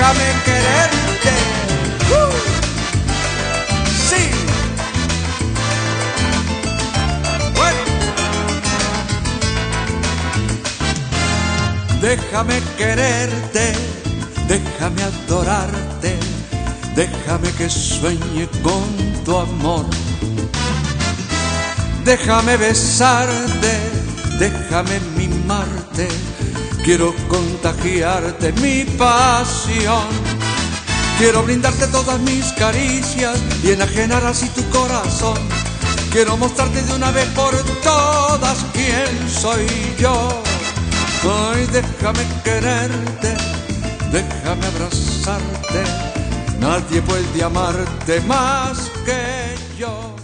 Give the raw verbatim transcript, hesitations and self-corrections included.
déjame quererte. ¡Uh! Sí. Bueno. Déjame quererte, déjame adorarte, déjame que sueñe con tu amor. Déjame besarte, déjame mimarte, quiero contagiarte mi pasión. Quiero brindarte todas mis caricias y enajenar así tu corazón. Quiero mostrarte de una vez por todas quién soy yo. Ay, déjame quererte, déjame abrazarte, nadie puede amarte más que yo.